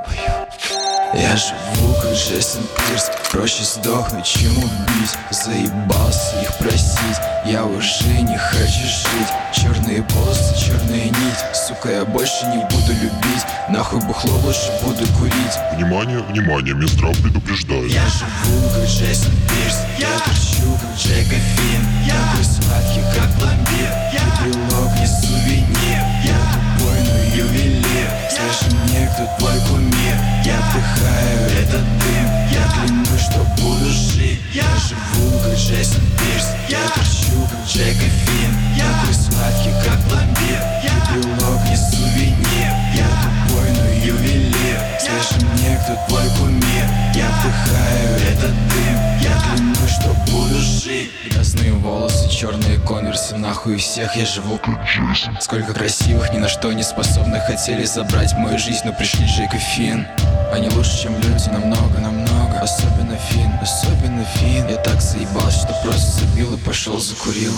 Я живу как Джейсон Пирс, проще сдохнуть, чем убить. Заебался их просить, я уже не хочу жить. Черные полосы, черная нить, сука, я больше не буду любить. Нахуй бухло, лучше буду курить. Внимание, внимание, Минздрав предупреждает. Я живу как Джейсон Пирс, я торчу как Джейка Финн. Такой сладкий, как пломбир, я брелок, не сувенир. Я тупой, но ювелир, скажи мне, кто твой кумир. Я вдыхаю этот дым, я клянусь, что буду жить. Я живу как Джейсон Пирс, я торчу как Джейка Финн. Такой сладкий, как пломбир, я брелок, не сувенир. Я тупой, но ювелир, скажи мне, кто твой кумир. Я вдыхаю этот дым, я клянусь, что буду жить. Грязные волосы, черные конверсы, нахуй всех я живу как Джейсон. Сколько красивых, ни на что не способных хотели забрать мою жизнь, но пришли Джейк и Финн. Они лучше, чем люди, намного, намного. Особенно Финн, особенно Финн. Я так заебался, что просто забил и пошел закурил.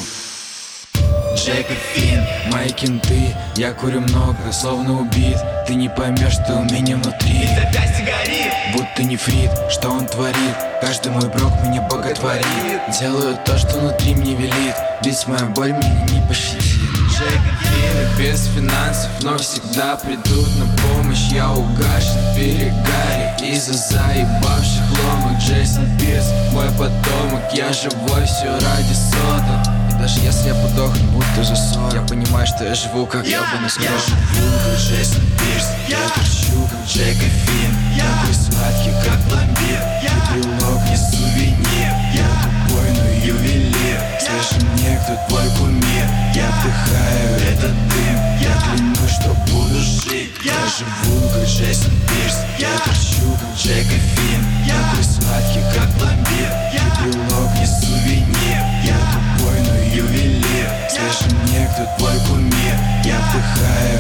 Джейк и Финн, мои кенты, я курю много, словно убит. Ты не поймешь, что у меня внутри. Ведь опять сигарит, будто нефрит, что он творит. Каждый мой брок меня боготворит. Делаю то, что внутри мне велит, ведь моя боль меня не пощадит. Джейк и Финн, без финансов, но всегда придут на помощь. Я угашен в перегаре из-за заебавших ломок. Джейсон Пирс, мой потомок, я живой, все ради соток. Даже если я подохну, будто за 40, я понимаю, что я живу как ебаный скрот. Я живу как Джейсон Пирс, я торчу как Джейк и Финн. Такой сладкий, как пломбир, я брелок, не сувенир. Я тупой, но ювелир, скажи мне, кто твой кумир. Я вдыхаю этот дым, я клянусь, что буду жить. Я живу как Джейсон Пирс, я торчу как Джейк и Финн. Такой сладкий, как пломбир, я брелок, не сувенир. Я тупой, но ювелир, скажи мне, кто твой кумир. Я вдыхаю